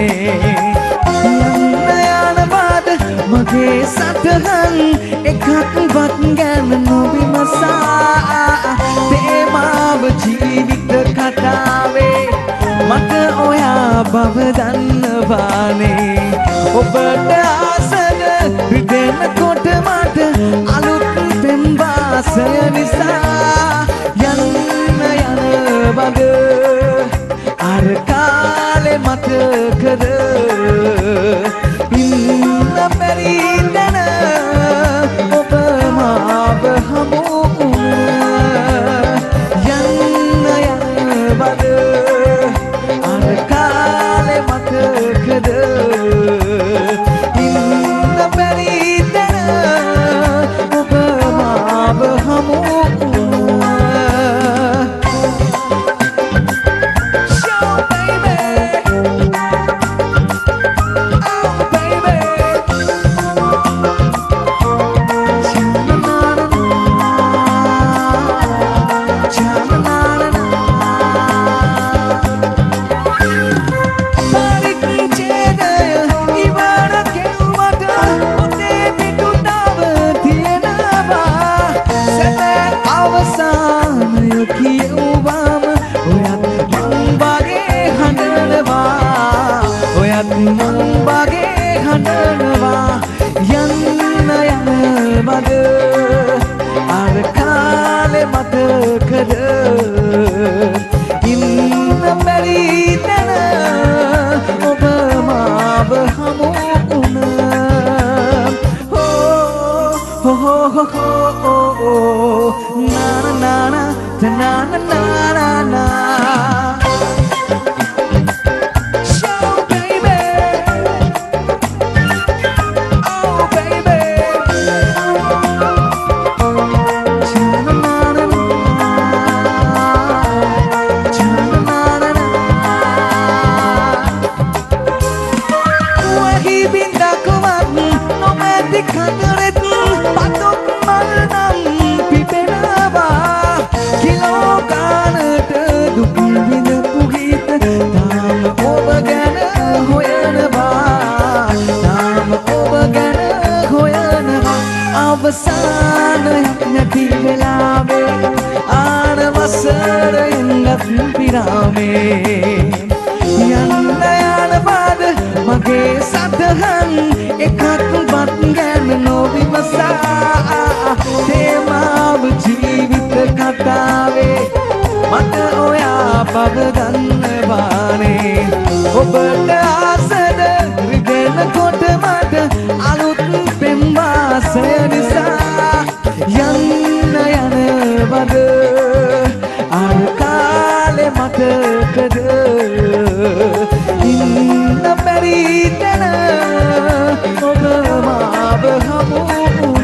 මගේ සටහන් එකක්වත් ගැන නොවිමසා තේමාව ජීවිත කතාවේ මට ඔයා බව දන්නවානේ ඔබට ආසන රිදෙනකොට මට අලුත් පෙම්වාසය නිසා යන්න යන වග අර කාලේ මතකද Meridana oba maab hamu yanna yana bad ar kale matakada inna meridana oba maab hamu මගේ සතහන් එකක්වත් ගැන නොවිමසා තේමාව ජීවිත කතාවේ මට ඔයා බව දන්නවානේ ඔබට ආසද රිදෙනකොට මට අලුත් පෙම්වාසය නිසා යන්න යන වද අර කාලේ මතකද ඉන්න බැරි තැන ඔබ මාව හමු